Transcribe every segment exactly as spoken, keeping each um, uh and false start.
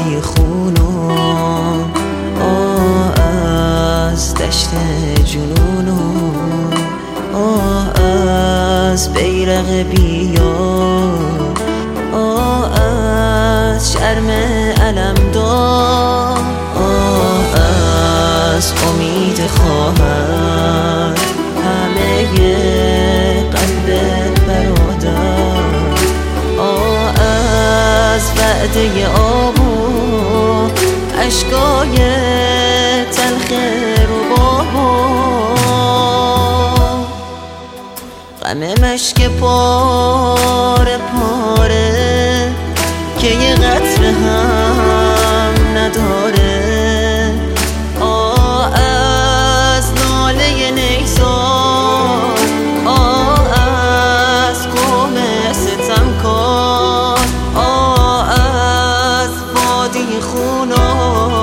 وادی خونو آه از دشت جنونو آه از بیرق بیار آه از شرم علمدار آه از امید خواهر همه قلب برادر آه از وعده آب و اشکای تلخ ربابا غم مشک پاره پاره که یه قطره هم نداره آه از ناله نیزار آه از قوم ستمکار آه از وادی خونو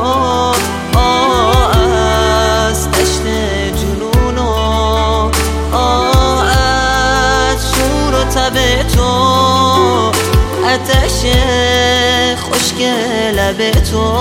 آه از دشت جنونو آه از شور و تب تو آتش خشک لب تو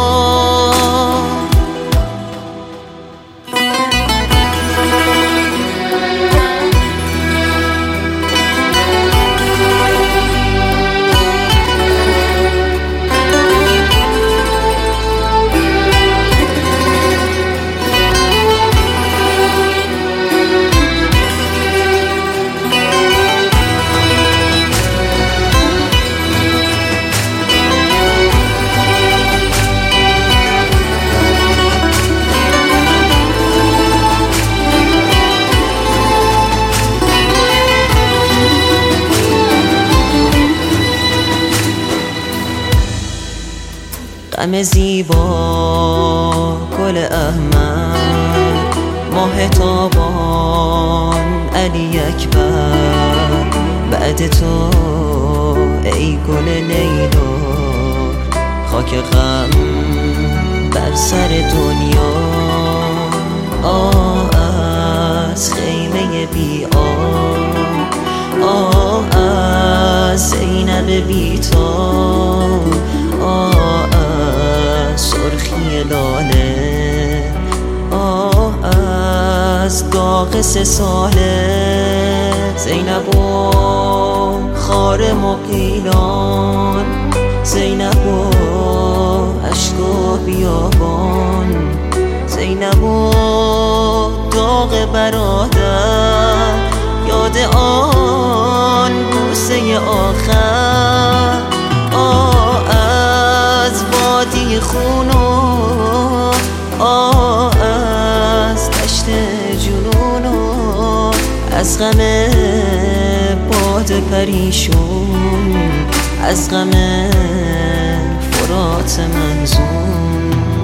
غم زیبا گل احمد ماه تابان علی اکبر بعد تو ای گل لیلا خاک غم بر سر دنیا آه از خیمه بی آب آه از زینب بی‌تاب آه سرخی لاله آه از داغ سه ساله زینب و خار مقیلان زینب و عشق و بیابان زینب و داغ برادر یاد آن بوسه آخر آه از وادی خونو آه از دشت جنونو از غم باد پریشون از غم فرات منظور